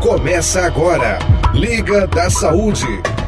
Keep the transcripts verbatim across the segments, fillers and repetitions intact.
Começa agora, Liga da Saúde.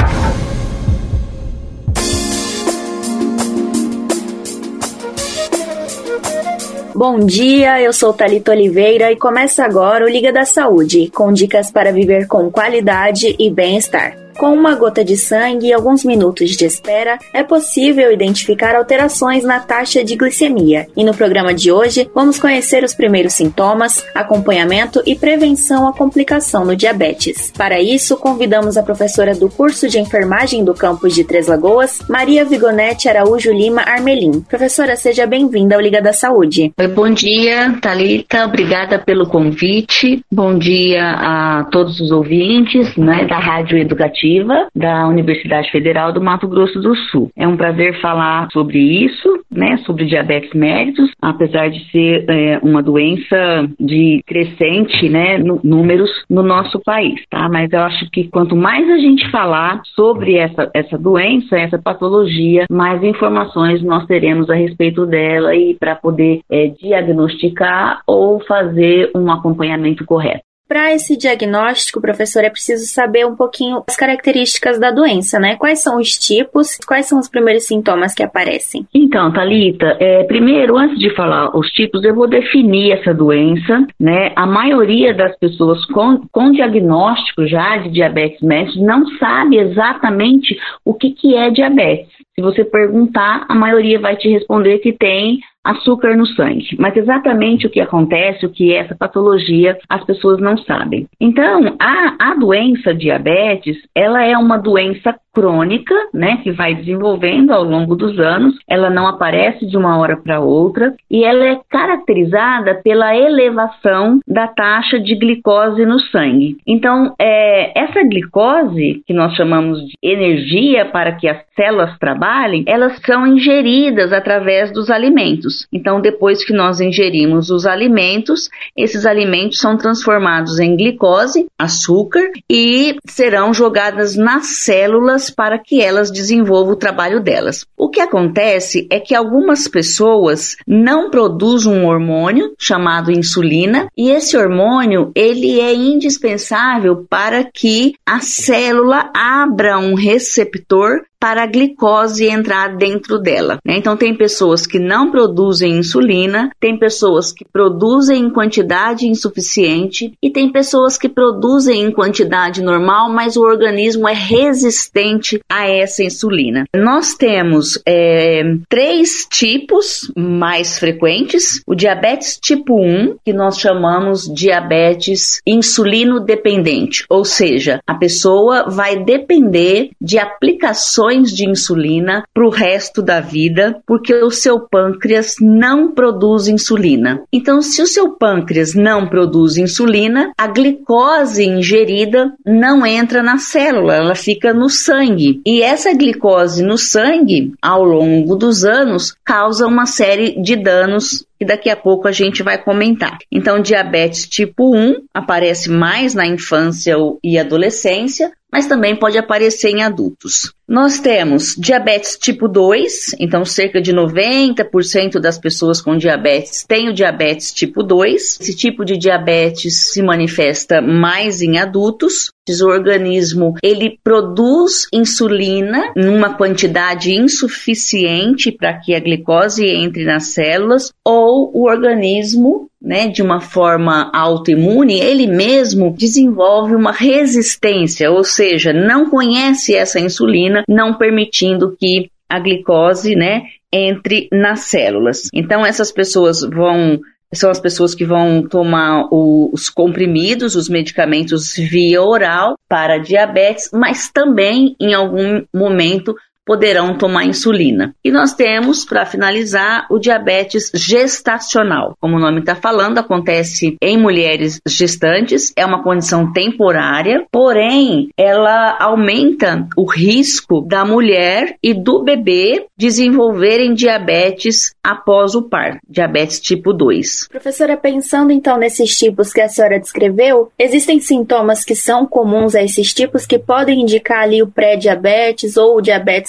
Bom dia, eu sou Thalita Oliveira e começa agora o Liga da Saúde, com dicas para viver com qualidade e bem-estar. Com uma gota de sangue e alguns minutos de espera, é possível identificar alterações na taxa de glicemia. E no programa de hoje, vamos conhecer os primeiros sintomas, acompanhamento e prevenção à complicação no diabetes. Para isso, convidamos a professora do curso de enfermagem do campus de Três Lagoas, Maria Vigonete Araújo Lima Armelim. Professora, seja bem-vinda ao Liga da Saúde. Oi, bom dia, Thalita. Obrigada pelo convite. Bom dia a todos os ouvintes, né, da Rádio Educativa da Universidade Federal do Mato Grosso do Sul. É um prazer falar sobre isso, né, sobre diabetes mellitus, apesar de ser é, uma doença de crescente, né, no, números no nosso país, tá? Mas eu acho que quanto mais a gente falar sobre essa, essa doença, essa patologia, mais informações nós teremos a respeito dela e para poder é, diagnosticar ou fazer um acompanhamento correto. Para esse diagnóstico, professor, é preciso saber um pouquinho as características da doença, né? Quais são os tipos, quais são os primeiros sintomas que aparecem? Então, Thalita, é, primeiro, antes de falar os tipos, eu vou definir essa doença, né? A maioria das pessoas com, com diagnóstico já de diabetes mellitus não sabe exatamente o que, que é diabetes. Se você perguntar, a maioria vai te responder que tem açúcar no sangue. Mas exatamente o que acontece, o que é essa patologia, as pessoas não sabem. Então, a, a doença diabetes, ela é uma doença crônica, né, que vai desenvolvendo ao longo dos anos, ela não aparece de uma hora para outra e ela é caracterizada pela elevação da taxa de glicose no sangue. Então, é, essa glicose, que nós chamamos de energia para que as células trabalhem, elas são ingeridas através dos alimentos. Então, depois que nós ingerimos os alimentos, esses alimentos são transformados em glicose, açúcar, e serão jogadas nas células para que elas desenvolvam o trabalho delas. O que acontece é que algumas pessoas não produzem um hormônio chamado insulina, e esse hormônio ele é indispensável para que a célula abra um receptor para a glicose entrar dentro dela, né? Então, tem pessoas que não produzem insulina, tem pessoas que produzem em quantidade insuficiente e tem pessoas que produzem em quantidade normal, mas o organismo é resistente a essa insulina. Nós temos é, três tipos mais frequentes: o diabetes tipo um, que nós chamamos de diabetes insulino dependente, ou seja, a pessoa vai depender de aplicações de insulina para o resto da vida, porque o seu pâncreas não produz insulina. Então, se o seu pâncreas não produz insulina, a glicose ingerida não entra na célula, ela fica no sangue. E essa glicose no sangue, ao longo dos anos, causa uma série de danos que daqui a pouco a gente vai comentar. Então, diabetes tipo um aparece mais na infância e adolescência, mas também pode aparecer em adultos. Nós temos diabetes tipo dois, então cerca de noventa por cento das pessoas com diabetes têm o diabetes tipo dois. Esse tipo de diabetes se manifesta mais em adultos. O organismo, ele produz insulina numa quantidade insuficiente para que a glicose entre nas células, ou o organismo, né, de uma forma autoimune, ele mesmo desenvolve uma resistência, ou seja, não conhece essa insulina, não permitindo que a glicose, né, entre nas células. Então, essas pessoas vão... São as pessoas que vão tomar o, os comprimidos, os medicamentos via oral para diabetes, mas também, em algum momento, poderão tomar insulina. E nós temos, para finalizar, o diabetes gestacional. Como o nome está falando, acontece em mulheres gestantes, é uma condição temporária, porém, ela aumenta o risco da mulher e do bebê desenvolverem diabetes após o parto, diabetes tipo dois. Professora, pensando então nesses tipos que a senhora descreveu, existem sintomas que são comuns a esses tipos que podem indicar ali o pré-diabetes ou o diabetes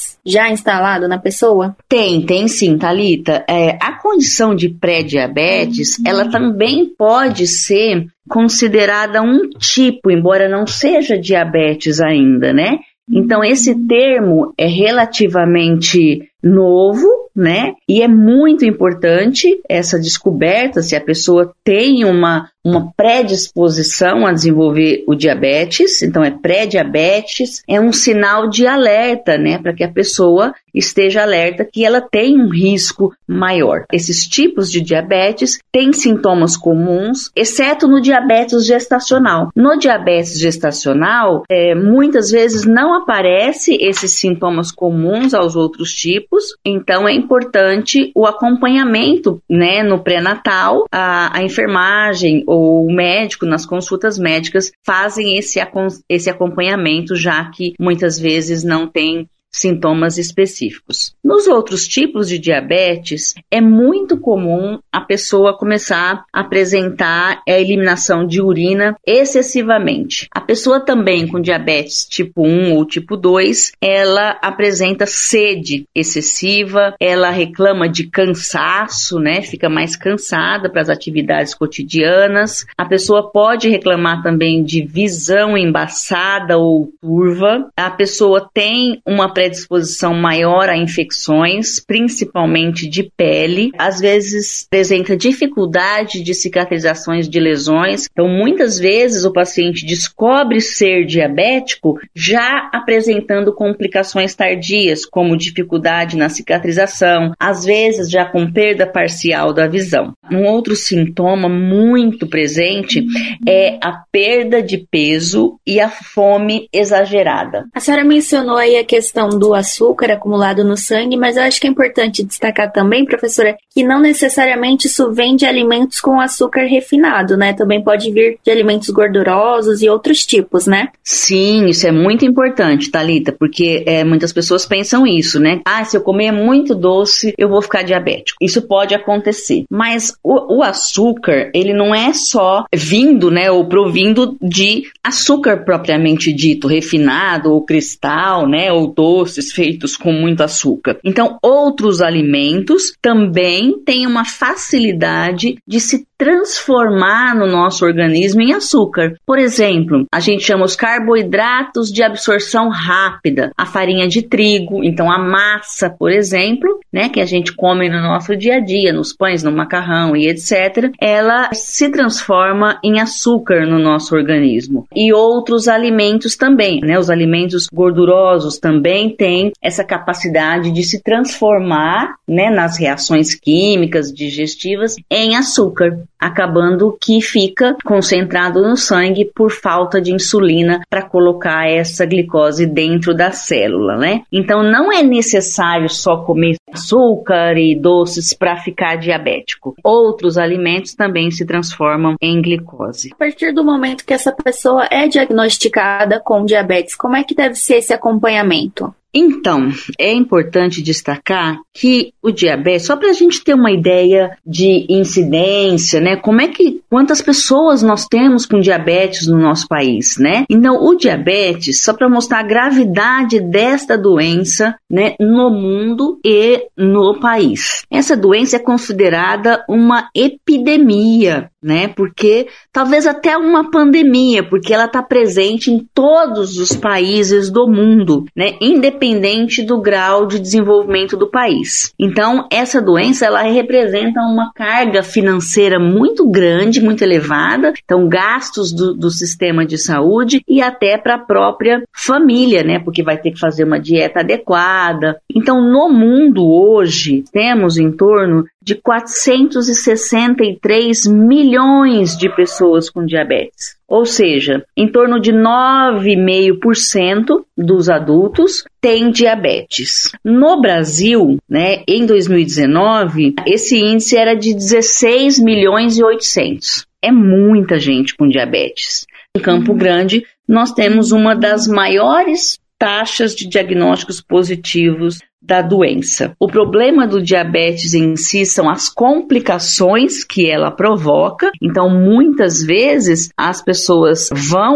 diabetes já instalado na pessoa? Tem, tem sim, Thalita. É, a condição de pré-diabetes, uhum. ela também pode ser considerada um tipo, embora não seja diabetes ainda, né? Então, esse termo é relativamente novo, né? E é muito importante essa descoberta, se a pessoa tem uma, uma predisposição a desenvolver o diabetes, então é pré-diabetes, é um sinal de alerta, né? Para que a pessoa esteja alerta que ela tem um risco maior. Esses tipos de diabetes têm sintomas comuns, exceto no diabetes gestacional. No diabetes gestacional, é, muitas vezes não aparece esses sintomas comuns aos outros tipos, então é importante o acompanhamento, né, no pré-natal. A, a enfermagem ou o médico, nas consultas médicas, fazem esse, esse acompanhamento, já que muitas vezes não tem sintomas específicos. Nos outros tipos de diabetes, é muito comum a pessoa começar a apresentar a eliminação de urina excessivamente. A pessoa também com diabetes tipo um ou tipo dois, ela apresenta sede excessiva, ela reclama de cansaço, né? Fica mais cansada para as atividades cotidianas. A pessoa pode reclamar também de visão embaçada ou turva. A pessoa tem uma predisposição maior a infecções, principalmente de pele. Às vezes apresenta dificuldade de cicatrizações de lesões. Então, muitas vezes o paciente descobre ser diabético já apresentando complicações tardias, como dificuldade na cicatrização, às vezes já com perda parcial da visão. Um outro sintoma muito presente é a perda de peso e a fome exagerada. A senhora mencionou aí a questão do açúcar acumulado no sangue, mas eu acho que é importante destacar também, professora, que não necessariamente isso vem de alimentos com açúcar refinado, né? Também pode vir de alimentos gordurosos e outros tipos, né? Sim, isso é muito importante, Thalita, porque é, muitas pessoas pensam isso, né? Ah, se eu comer muito doce, eu vou ficar diabético. Isso pode acontecer. Mas o, o açúcar, ele não é só vindo, né, ou provindo de açúcar propriamente dito, refinado ou cristal, né, ou doces feitos com muito açúcar. Então, outros alimentos também têm uma facilidade de se transformar no nosso organismo em açúcar. Por exemplo, a gente chama os carboidratos de absorção rápida, a farinha de trigo, então a massa, por exemplo, né, que a gente come no nosso dia a dia, nos pães, no macarrão e etcétera, ela se transforma em açúcar no nosso organismo. E outros alimentos também, né, os alimentos gordurosos também têm essa capacidade de se transformar, né, nas reações químicas digestivas em açúcar, acabando que fica concentrado no sangue por falta de insulina para colocar essa glicose dentro da célula, né? Então não é necessário só comer açúcar e doces para ficar diabético. Outros alimentos também se transformam em glicose. A partir do momento que essa pessoa é diagnosticada com diabetes, como é que deve ser esse acompanhamento? Então, é importante destacar que o diabetes, só para a gente ter uma ideia de incidência, né? Como é que, quantas pessoas nós temos com diabetes no nosso país, né? Então, o diabetes, só para mostrar a gravidade desta doença, né, no mundo e no país. Essa doença é considerada uma epidemia, né? Porque talvez até uma pandemia, porque ela está presente em todos os países do mundo, né? Independente Independente do grau de desenvolvimento do país. Então, essa doença, ela representa uma carga financeira muito grande, muito elevada, então gastos do, do sistema de saúde e até para a própria família, né? Porque vai ter que fazer uma dieta adequada. Então, no mundo hoje, temos em torno de quatrocentos e sessenta e três milhões de pessoas com diabetes. Ou seja, em torno de nove vírgula cinco por cento dos adultos têm diabetes. No Brasil, né, em dois mil e dezenove, esse índice era de dezesseis milhões e oitocentos. É muita gente com diabetes. Em Campo Grande, nós temos uma das maiores taxas de diagnósticos positivos da doença. O problema do diabetes em si são as complicações que ela provoca. Então, muitas vezes, as pessoas vão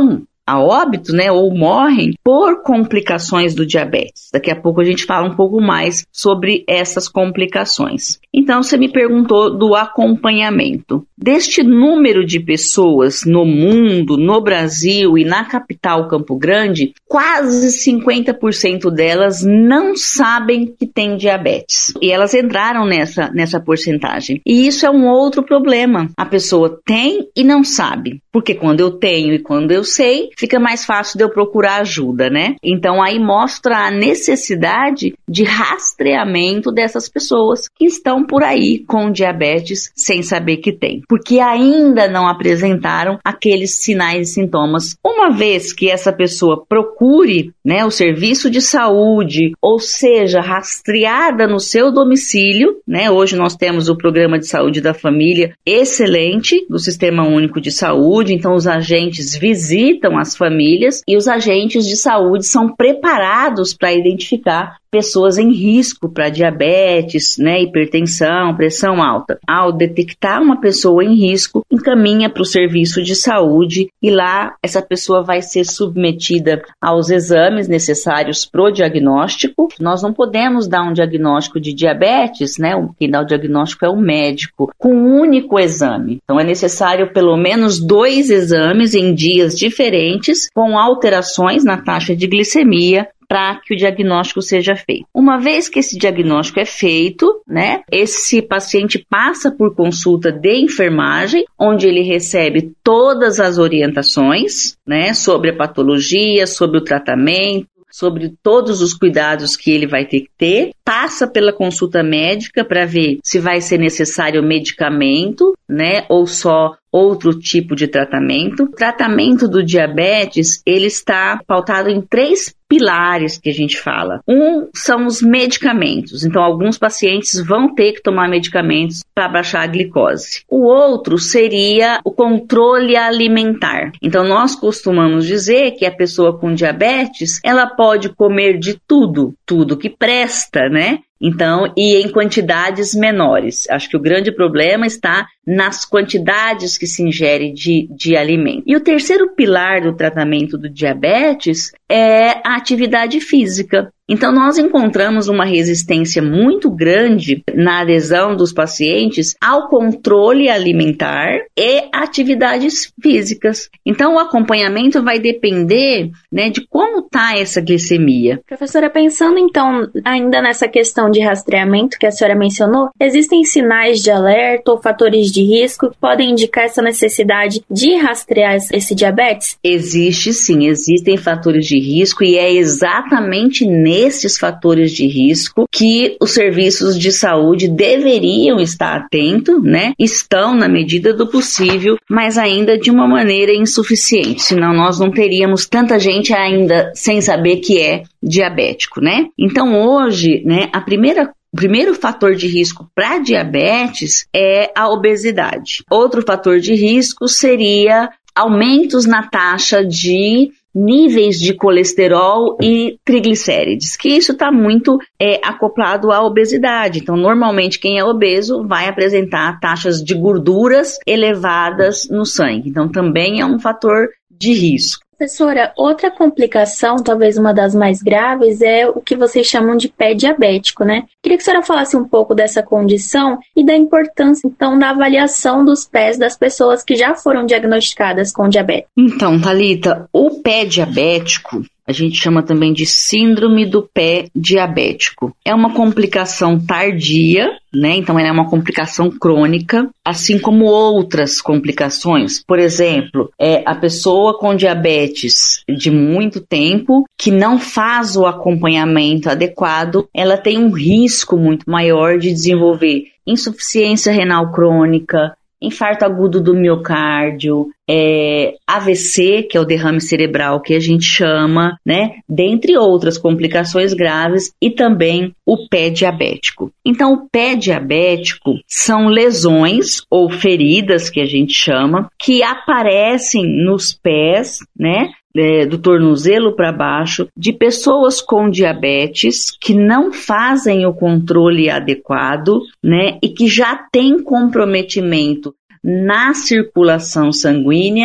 a óbito, né, ou morrem por complicações do diabetes. Daqui a pouco a gente fala um pouco mais sobre essas complicações. Então, você me perguntou do acompanhamento. Deste número de pessoas no mundo, no Brasil e na capital Campo Grande, quase cinquenta por cento delas não sabem que têm diabetes. E elas entraram nessa, nessa porcentagem. E isso é um outro problema. A pessoa tem e não sabe. Porque quando eu tenho e quando eu sei, fica mais fácil de eu procurar ajuda, né? Então aí mostra a necessidade de rastreamento dessas pessoas que estão por aí com diabetes sem saber que tem. Porque ainda não apresentaram aqueles sinais e sintomas. Uma vez que essa pessoa procure, né, o serviço de saúde, ou seja, rastreada no seu domicílio, né? Hoje nós temos o Programa de Saúde da Família excelente do Sistema Único de Saúde, então os agentes visitam as famílias e os agentes de saúde são preparados para identificar pessoas em risco para diabetes, né, hipertensão, pressão alta. Ao detectar uma pessoa em risco, encaminha para o serviço de saúde e lá essa pessoa vai ser submetida aos exames necessários para o diagnóstico. Nós não podemos dar um diagnóstico de diabetes, né, quem dá o diagnóstico é o médico, com um único exame. Então é necessário pelo menos dois exames em dias diferentes, com alterações na taxa de glicemia, para que o diagnóstico seja feito. Uma vez que esse diagnóstico é feito, né, esse paciente passa por consulta de enfermagem, onde ele recebe todas as orientações, né, sobre a patologia, sobre o tratamento, sobre todos os cuidados que ele vai ter que ter, passa pela consulta médica para ver se vai ser necessário medicamento, né, ou só outro tipo de tratamento. O tratamento do diabetes, ele está pautado em três pilares que a gente fala. Um são os medicamentos. Então, alguns pacientes vão ter que tomar medicamentos para baixar a glicose. O outro seria o controle alimentar. Então, nós costumamos dizer que a pessoa com diabetes, ela pode comer de tudo, tudo que presta, né? Então, e em quantidades menores. Acho que o grande problema está nas quantidades que se ingere de, de alimento. E o terceiro pilar do tratamento do diabetes é a atividade física. Então, nós encontramos uma resistência muito grande na adesão dos pacientes ao controle alimentar e atividades físicas. Então, o acompanhamento vai depender, né, de como está essa glicemia. Professora, pensando então ainda nessa questão de rastreamento que a senhora mencionou, existem sinais de alerta ou fatores de risco que podem indicar essa necessidade de rastrear esse diabetes? Existe sim, existem fatores de risco e é exatamente nesse esses fatores de risco que os serviços de saúde deveriam estar atentos, né? Estão na medida do possível, mas ainda de uma maneira insuficiente, senão nós não teríamos tanta gente ainda sem saber que é diabético, né? Então hoje, né, a primeira O primeiro fator de risco para diabetes é a obesidade. Outro fator de risco seria aumentos na taxa de níveis de colesterol e triglicérides, que isso está muito é, acoplado à obesidade. Então, normalmente, quem é obeso vai apresentar taxas de gorduras elevadas no sangue. Então, também é um fator de risco. Professora, outra complicação, talvez uma das mais graves, é o que vocês chamam de pé diabético, né? Queria que a senhora falasse um pouco dessa condição e da importância, então, da avaliação dos pés das pessoas que já foram diagnosticadas com diabetes. Então, Thalita, o pé diabético, a gente chama também de síndrome do pé diabético. É uma complicação tardia, né? Então, ela é uma complicação crônica, assim como outras complicações. Por exemplo, é a pessoa com diabetes de muito tempo, que não faz o acompanhamento adequado, ela tem um risco muito maior de desenvolver insuficiência renal crônica, infarto agudo do miocárdio, é, A V C, que é o derrame cerebral que a gente chama, né? Dentre outras complicações graves, e também o pé diabético. Então, o pé diabético são lesões ou feridas, que a gente chama, que aparecem nos pés, né? É, do tornozelo para baixo, de pessoas com diabetes que não fazem o controle adequado, né, e que já têm comprometimento na circulação sanguínea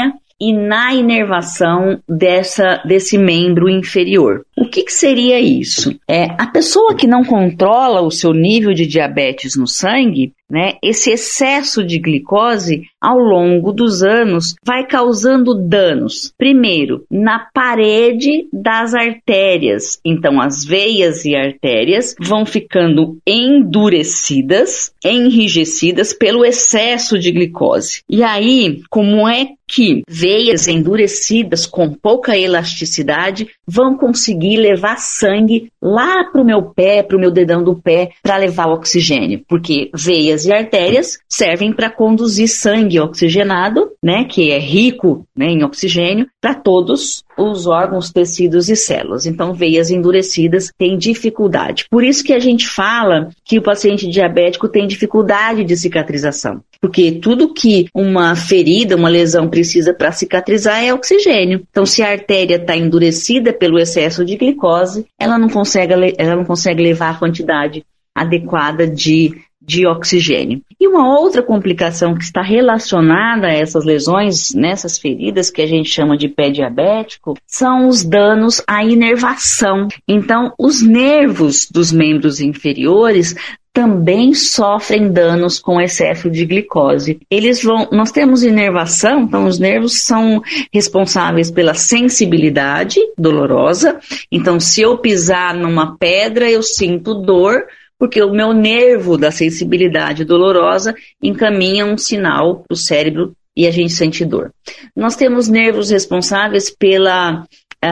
e na inervação dessa, desse membro inferior. O que, que seria isso? É, a pessoa que não controla o seu nível de diabetes no sangue, né, esse excesso de glicose, ao longo dos anos, vai causando danos. Primeiro, na parede das artérias. Então, as veias e artérias vão ficando endurecidas, enrijecidas pelo excesso de glicose. E aí, como é que veias endurecidas com pouca elasticidade vão conseguir levar sangue lá para o meu pé, para o meu dedão do pé, para levar o oxigênio? Porque veias e artérias servem para conduzir sangue oxigenado, né, que é rico, né, em oxigênio, para todos os órgãos, tecidos e células. Então, veias endurecidas têm dificuldade. Por isso que a gente fala que o paciente diabético tem dificuldade de cicatrização. Porque tudo que uma ferida, uma lesão precisa para cicatrizar é oxigênio. Então, se a artéria está endurecida pelo excesso de glicose, ela não consegue, ela não consegue levar a quantidade adequada de de oxigênio. E uma outra complicação que está relacionada a essas lesões, nessas feridas que a gente chama de pé diabético, são os danos à inervação. Então, os nervos dos membros inferiores também sofrem danos com excesso de glicose. Eles vão, nós temos inervação, então os nervos são responsáveis pela sensibilidade dolorosa. Então, se eu pisar numa pedra, eu sinto dor, porque o meu nervo da sensibilidade dolorosa encaminha um sinal para o cérebro e a gente sente dor. Nós temos nervos responsáveis pela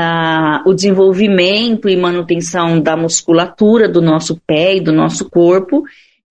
uh, o desenvolvimento e manutenção da musculatura do nosso pé e do nosso corpo,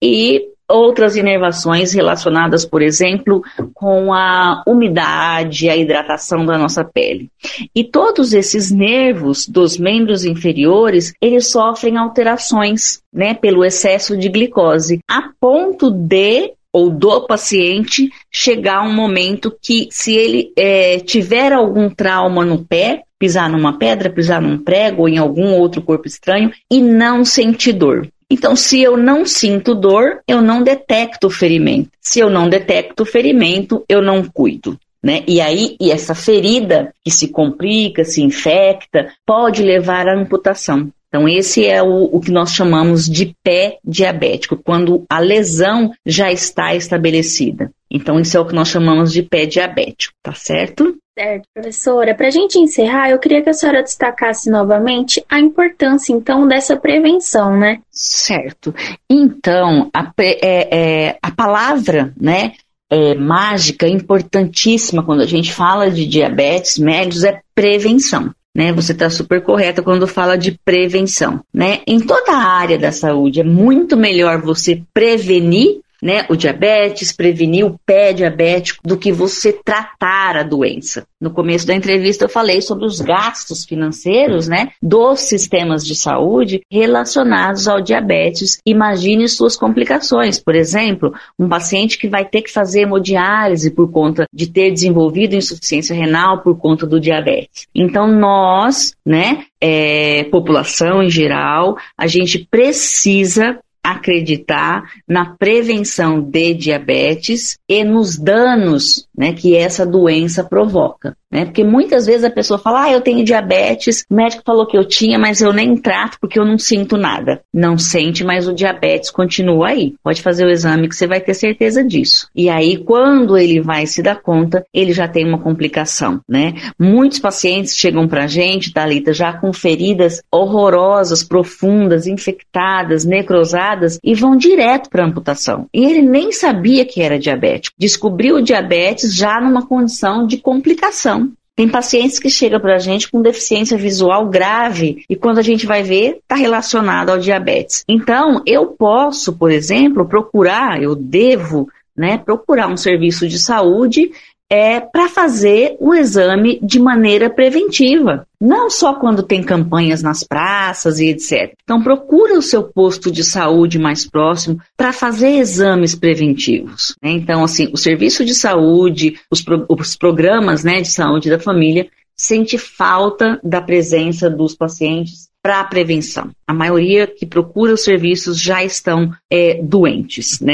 e outras inervações relacionadas, por exemplo, com a umidade, a hidratação da nossa pele. E todos esses nervos dos membros inferiores, eles sofrem alterações, né, pelo excesso de glicose, a ponto de, ou do paciente, chegar um momento que, se ele é, tiver algum trauma no pé, pisar numa pedra, pisar num prego ou em algum outro corpo estranho, e não sentir dor. Então, se eu não sinto dor, eu não detecto o ferimento. Se eu não detecto o ferimento, eu não cuido, né? E aí, e essa ferida que se complica, se infecta, pode levar à amputação. Então, esse é o, o que nós chamamos de pé diabético, quando a lesão já está estabelecida. Então, isso é o que nós chamamos de pé diabético, tá certo? Certo, professora. Para a gente encerrar, eu queria que a senhora destacasse novamente a importância, então, dessa prevenção, né? Certo. Então, a, é, é, a palavra, né, é, mágica, importantíssima quando a gente fala de diabetes mellitus é prevenção. Né, você está super correta quando fala de prevenção, né? Em toda a área da saúde é muito melhor você prevenir, né, o diabetes, prevenir o pé diabético, do que você tratar a doença. No começo da entrevista eu falei sobre os gastos financeiros, né, dos sistemas de saúde relacionados ao diabetes. Imagine suas complicações. Por exemplo, um paciente que vai ter que fazer hemodiálise por conta de ter desenvolvido insuficiência renal por conta do diabetes. Então nós, né, é, população em geral, a gente precisa acreditar na prevenção de diabetes e nos danos, né, que essa doença provoca, né? Porque muitas vezes a pessoa fala, ah, eu tenho diabetes, o médico falou que eu tinha, mas eu nem trato porque eu não sinto nada. Não sente, mas o diabetes continua aí. Pode fazer o exame que você vai ter certeza disso. E aí, quando ele vai se dar conta, ele já tem uma complicação, né? Muitos pacientes chegam pra gente, Thalita, já com feridas horrorosas, profundas, infectadas, necrosadas, e vão direto para amputação. E ele nem sabia que era diabético. Descobriu o diabetes já numa condição de complicação. Tem pacientes que chegam para a gente com deficiência visual grave e quando a gente vai ver, está relacionado ao diabetes. Então, eu posso, por exemplo, procurar, eu devo, né, procurar um serviço de saúde é, para fazer o exame de maneira preventiva. Não só quando tem campanhas nas praças e etcétera. Então, procura o seu posto de saúde mais próximo para fazer exames preventivos, né? Então, assim, o serviço de saúde, os, pro, os programas, né, de saúde da família, sente falta da presença dos pacientes para a prevenção. A maioria que procura os serviços já estão é, doentes, né?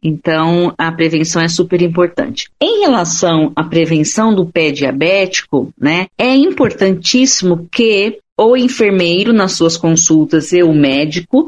Então, a prevenção é super importante. Em relação à prevenção do pé diabético, né, é importantíssimo que o enfermeiro, nas suas consultas, e o médico,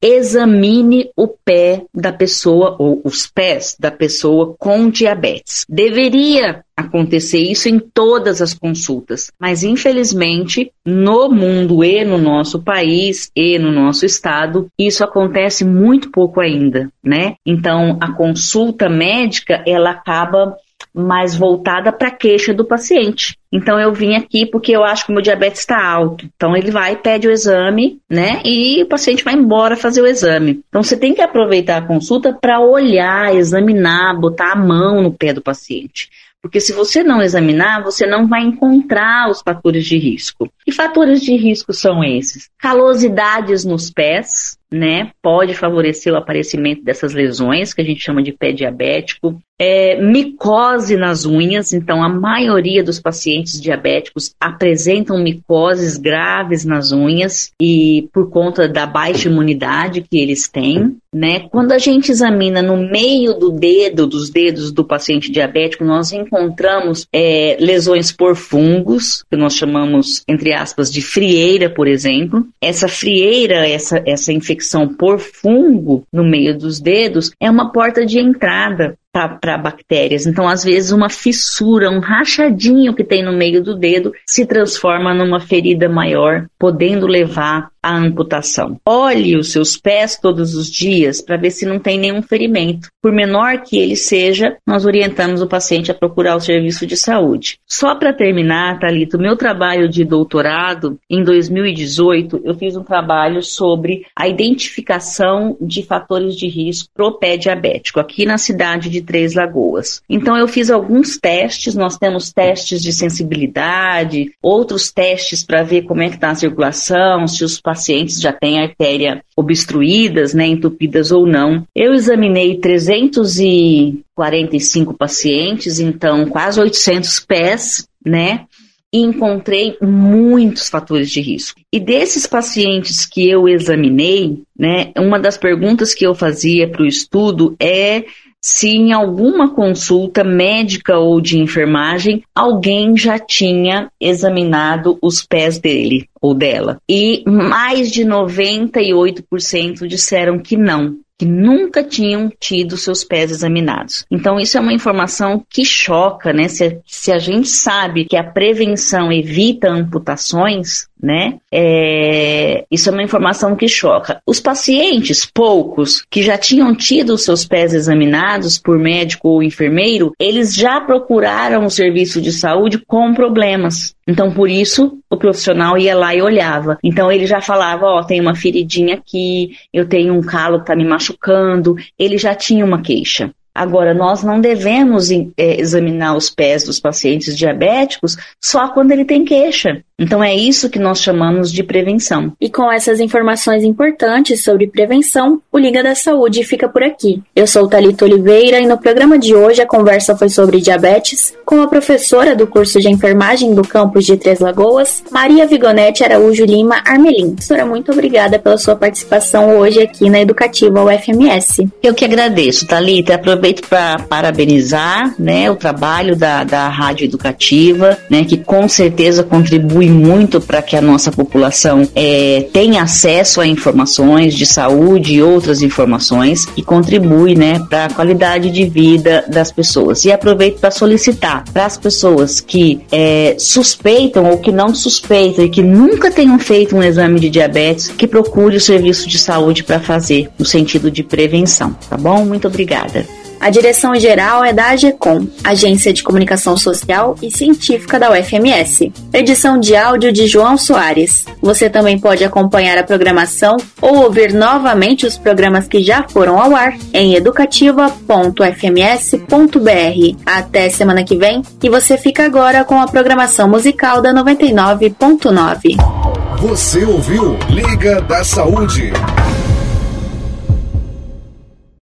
examine o pé da pessoa, ou os pés da pessoa com diabetes. Deveria acontecer isso em todas as consultas, mas infelizmente no mundo e no nosso país e no nosso estado, isso acontece muito pouco ainda, né? Então a consulta médica, ela acaba mais voltada para a queixa do paciente. Então eu vim aqui porque eu acho que o meu diabetes está alto. Então ele vai, pede o exame, né? E o paciente vai embora fazer o exame. Então você tem que aproveitar a consulta para olhar, examinar, botar a mão no pé do paciente. Porque se você não examinar, você não vai encontrar os fatores de risco. Que fatores de risco são esses? Calosidades nos pés, né? Pode favorecer o aparecimento dessas lesões, que a gente chama de pé diabético. É, micose nas unhas, então a maioria dos pacientes diabéticos apresentam micoses graves nas unhas e por conta da baixa imunidade que eles têm, né? Quando a gente examina no meio do dedo, dos dedos do paciente diabético, nós encontramos é, lesões por fungos, que nós chamamos, entre aspas, de frieira, por exemplo. Essa frieira, essa, essa infecção por fungo no meio dos dedos é uma porta de entrada para bactérias. Então, às vezes, uma fissura, um rachadinho que tem no meio do dedo se transforma numa ferida maior, podendo levar à amputação. Olhe os seus pés todos os dias para ver se não tem nenhum ferimento. Por menor que ele seja, nós orientamos o paciente a procurar o serviço de saúde. Só para terminar, Thalita, o meu trabalho de doutorado, em dois mil e dezoito, eu fiz um trabalho sobre a identificação de fatores de risco para o pé diabético, aqui na cidade de Três Lagoas. Então eu fiz alguns testes, nós temos testes de sensibilidade, outros testes para ver como é que está a circulação, se os pacientes já têm a artéria obstruídas, né, entupidas ou não. Eu examinei trezentos e quarenta e cinco pacientes, então quase oitocentos pés, né, e encontrei muitos fatores de risco. E desses pacientes que eu examinei, né, uma das perguntas que eu fazia para o estudo é se em alguma consulta médica ou de enfermagem alguém já tinha examinado os pés dele ou dela. E mais de noventa e oito por cento disseram que não, que nunca tinham tido seus pés examinados. Então isso é uma informação que choca, né? Se, se a gente sabe que a prevenção evita amputações, né? É, isso é uma informação que choca. Os pacientes, poucos, que já tinham tido os seus pés examinados por médico ou enfermeiro, eles já procuraram o serviço de saúde com problemas. Então, por isso, o profissional ia lá e olhava. Então, ele já falava, ó, tem uma feridinha aqui, eu tenho um calo que tá me machucando. Ele já tinha uma queixa. Agora, nós não devemos é, examinar os pés dos pacientes diabéticos só quando ele tem queixa. Então, é isso que nós chamamos de prevenção. E com essas informações importantes sobre prevenção, o Liga da Saúde fica por aqui. Eu sou Thalita Oliveira e no programa de hoje a conversa foi sobre diabetes com a professora do curso de enfermagem do campus de Três Lagoas, Maria Vigonete Araújo Lima Armelin. Professora, muito obrigada pela sua participação hoje aqui na Educativa U F M S. Eu que agradeço, Thalita. Aproveito para parabenizar, né, o trabalho da, da Rádio Educativa, né, que com certeza contribui muito para que a nossa população é, tenha acesso a informações de saúde e outras informações e contribui, né, para a qualidade de vida das pessoas. E aproveito para solicitar para as pessoas que é, suspeitam ou que não suspeitam e que nunca tenham feito um exame de diabetes, que procure o serviço de saúde para fazer no sentido de prevenção, tá bom? Muito obrigada. A direção-geral é da AGECOM, Agência de Comunicação Social e Científica da U F M S. Edição de áudio de João Soares. Você também pode acompanhar a programação ou ouvir novamente os programas que já foram ao ar em educativa ponto f m s ponto b r. Até semana que vem e você fica agora com a programação musical da noventa e nove ponto nove. Você ouviu Liga da Saúde.